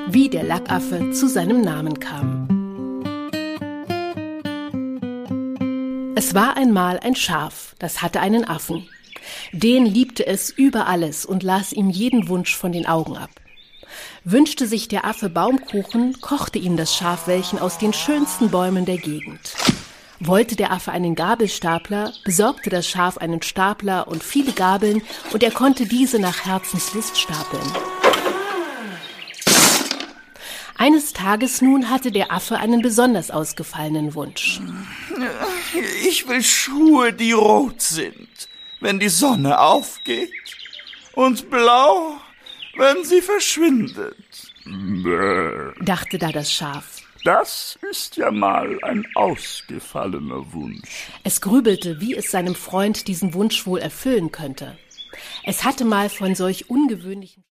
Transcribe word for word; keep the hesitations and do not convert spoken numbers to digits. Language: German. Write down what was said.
wie der Lackaffe zu seinem Namen kam. Es war einmal ein Schaf, das hatte einen Affen. Den liebte es über alles und las ihm jeden Wunsch von den Augen ab. Wünschte sich der Affe Baumkuchen, kochte ihm das Schaf welchen aus den schönsten Bäumen der Gegend. Wollte der Affe einen Gabelstapler, besorgte das Schaf einen Stapler und viele Gabeln, und er konnte diese nach Herzenslust stapeln. Eines Tages nun hatte der Affe einen besonders ausgefallenen Wunsch. Ich will Schuhe, die rot sind, wenn die Sonne aufgeht, und blau, wenn sie verschwindet. Bäh. Dachte da das Schaf. Das ist ja mal ein ausgefallener Wunsch. Es grübelte, wie es seinem Freund diesen Wunsch wohl erfüllen könnte. Es hatte mal von solch ungewöhnlichen